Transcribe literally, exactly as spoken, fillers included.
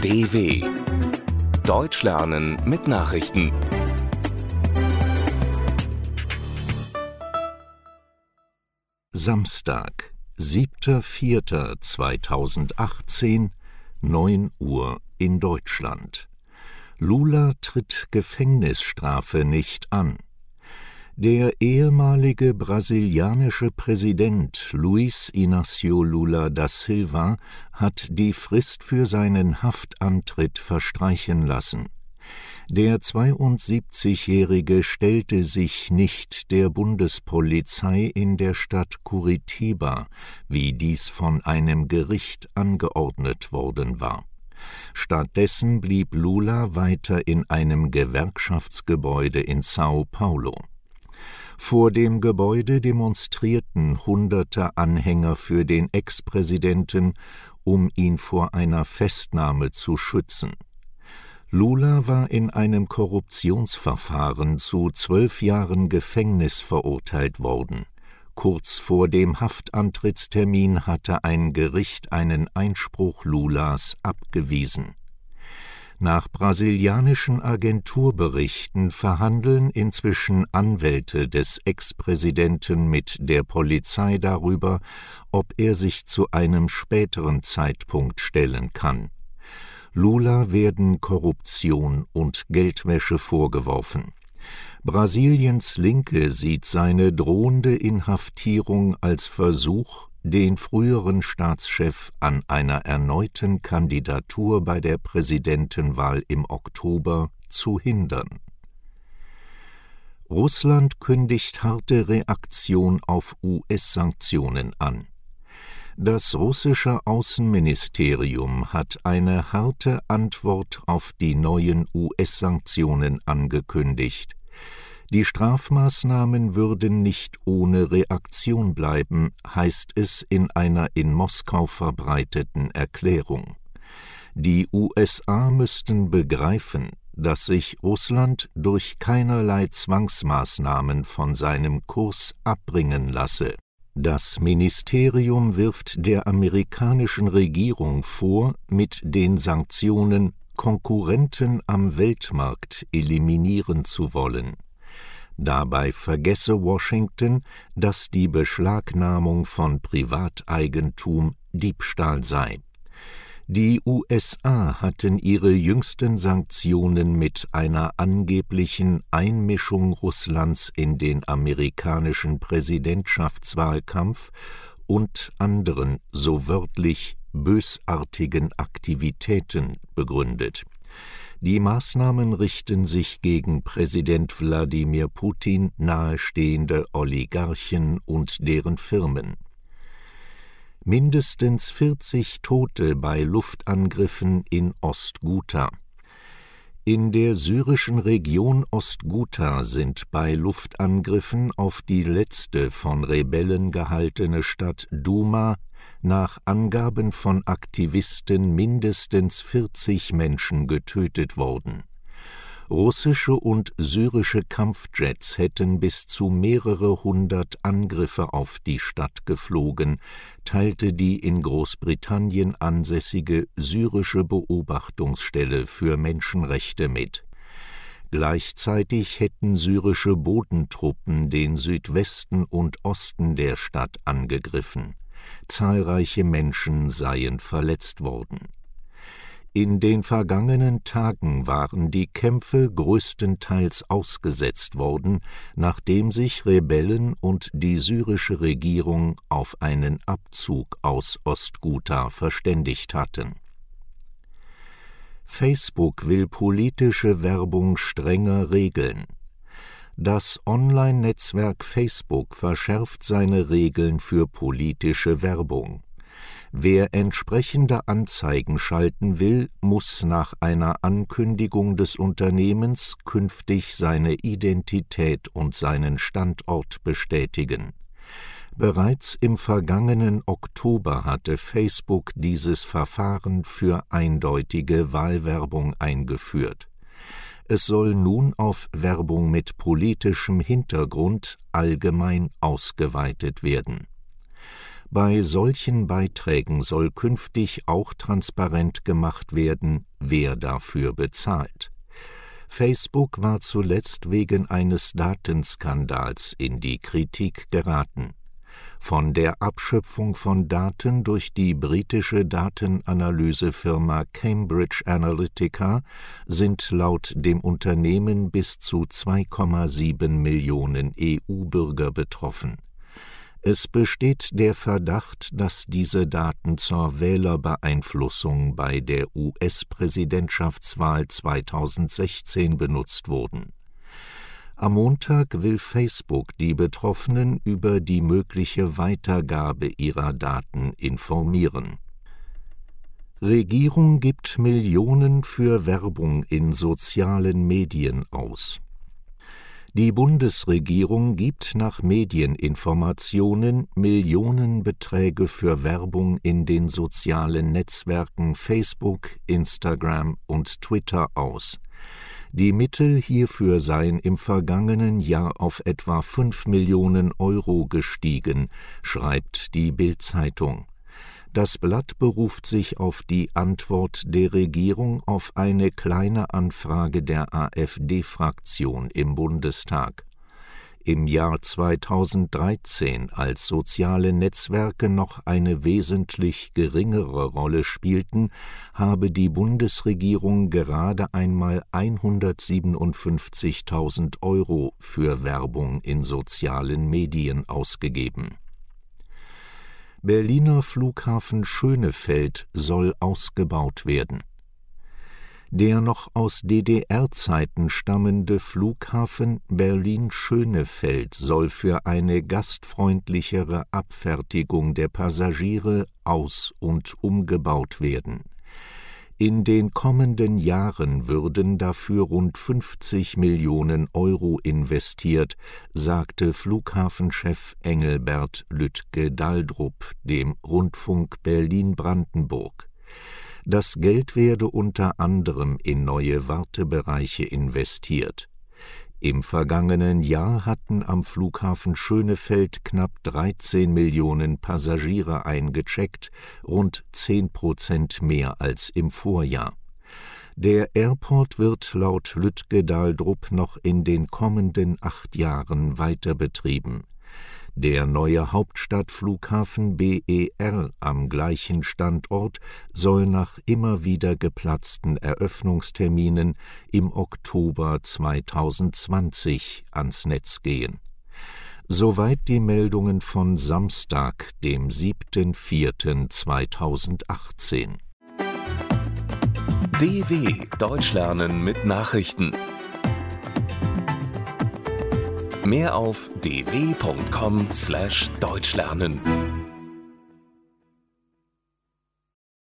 D W Deutsch lernen mit Nachrichten. Samstag, siebter vierter zweitausendachtzehn, neun Uhr in Deutschland. Lula tritt Gefängnisstrafe nicht an. Der ehemalige brasilianische Präsident Luiz Inácio Lula da Silva hat die Frist für seinen Haftantritt verstreichen lassen. Der zweiundsiebzigjährige stellte sich nicht der Bundespolizei in der Stadt Curitiba, wie dies von einem Gericht angeordnet worden war. Stattdessen blieb Lula weiter in einem Gewerkschaftsgebäude in São Paulo. Vor dem Gebäude demonstrierten hunderte Anhänger für den Ex-Präsidenten, um ihn vor einer Festnahme zu schützen. Lula war in einem Korruptionsverfahren zu zwölf Jahren Gefängnis verurteilt worden. Kurz vor dem Haftantrittstermin hatte ein Gericht einen Einspruch Lulas abgewiesen. Nach brasilianischen Agenturberichten verhandeln inzwischen Anwälte des Ex-Präsidenten mit der Polizei darüber, ob er sich zu einem späteren Zeitpunkt stellen kann. Lula werden Korruption und Geldwäsche vorgeworfen. Brasiliens Linke sieht seine drohende Inhaftierung als Versuch, den früheren Staatschef an einer erneuten Kandidatur bei der Präsidentenwahl im Oktober zu hindern. Russland kündigt harte Reaktion auf U S-Sanktionen an. Das russische Außenministerium hat eine harte Antwort auf die neuen U S-Sanktionen angekündigt. Die Strafmaßnahmen würden nicht ohne Reaktion bleiben, heißt es in einer in Moskau verbreiteten Erklärung. Die U S A müssten begreifen, dass sich Russland durch keinerlei Zwangsmaßnahmen von seinem Kurs abbringen lasse. Das Ministerium wirft der amerikanischen Regierung vor, mit den Sanktionen Konkurrenten am Weltmarkt eliminieren zu wollen. Dabei vergesse Washington, dass die Beschlagnahmung von Privateigentum Diebstahl sei. Die U S A hatten ihre jüngsten Sanktionen mit einer angeblichen Einmischung Russlands in den amerikanischen Präsidentschaftswahlkampf und anderen, so wörtlich, bösartigen Aktivitäten begründet. Die Maßnahmen richten sich gegen Präsident Wladimir Putin nahestehende Oligarchen und deren Firmen. Mindestens vierzig Tote bei Luftangriffen in Ostghouta. In der syrischen Region Ostghouta sind bei Luftangriffen auf die letzte von Rebellen gehaltene Stadt Douma nach Angaben von Aktivisten mindestens vierzig Menschen getötet worden. Russische und syrische Kampfjets hätten bis zu mehrere hundert Angriffe auf die Stadt geflogen, teilte die in Großbritannien ansässige syrische Beobachtungsstelle für Menschenrechte mit. Gleichzeitig hätten syrische Bodentruppen den Südwesten und Osten der Stadt angegriffen. Zahlreiche Menschen seien verletzt worden. In den vergangenen Tagen waren die Kämpfe größtenteils ausgesetzt worden, nachdem sich Rebellen und die syrische Regierung auf einen Abzug aus Ostghouta verständigt hatten. Facebook will politische Werbung strenger regeln. Das Online-Netzwerk Facebook verschärft seine Regeln für politische Werbung. Wer entsprechende Anzeigen schalten will, muss nach einer Ankündigung des Unternehmens künftig seine Identität und seinen Standort bestätigen. Bereits im vergangenen Oktober hatte Facebook dieses Verfahren für eindeutige Wahlwerbung eingeführt. Es soll nun auf Werbung mit politischem Hintergrund allgemein ausgeweitet werden. Bei solchen Beiträgen soll künftig auch transparent gemacht werden, wer dafür bezahlt. Facebook war zuletzt wegen eines Datenskandals in die Kritik geraten. Von der Abschöpfung von Daten durch die britische Datenanalysefirma Cambridge Analytica sind laut dem Unternehmen bis zu zwei Komma sieben Millionen E U-Bürger betroffen. Es besteht der Verdacht, dass diese Daten zur Wählerbeeinflussung bei der U S-Präsidentschaftswahl zweitausendsechzehn benutzt wurden. Am Montag will Facebook die Betroffenen über die mögliche Weitergabe ihrer Daten informieren. Regierung gibt Millionen für Werbung in sozialen Medien aus. Die Bundesregierung gibt nach Medieninformationen Millionenbeträge für Werbung in den sozialen Netzwerken Facebook, Instagram und Twitter aus. Die Mittel hierfür seien im vergangenen Jahr auf etwa fünf Millionen Euro gestiegen, schreibt die Bild-Zeitung. Das Blatt beruft sich auf die Antwort der Regierung auf eine Kleine Anfrage der AfD-Fraktion im Bundestag. Im Jahr zweitausenddreizehn, als soziale Netzwerke noch eine wesentlich geringere Rolle spielten, habe die Bundesregierung gerade einmal hundertsiebenundfünfzigtausend Euro für Werbung in sozialen Medien ausgegeben. Berliner Flughafen Schönefeld soll ausgebaut werden. Der noch aus D D R-Zeiten stammende Flughafen Berlin-Schönefeld soll für eine gastfreundlichere Abfertigung der Passagiere aus- und umgebaut werden. In den kommenden Jahren würden dafür rund fünfzig Millionen Euro investiert, sagte Flughafenchef Engelbert Lütke-Daldrup dem Rundfunk Berlin-Brandenburg. Das Geld werde unter anderem in neue Wartebereiche investiert. Im vergangenen Jahr hatten am Flughafen Schönefeld knapp dreizehn Millionen Passagiere eingecheckt, rund zehn Prozent mehr als im Vorjahr. Der Airport wird laut Lütke-Daldrup noch in den kommenden acht Jahren weiter betrieben. Der neue Hauptstadtflughafen B E R am gleichen Standort soll nach immer wieder geplatzten Eröffnungsterminen im Oktober zweitausendzwanzig ans Netz gehen. Soweit die Meldungen von Samstag, dem siebten vierten zweitausendachtzehn. D W Deutsch lernen mit Nachrichten. Mehr auf d w punkt com slash deutsch lernen.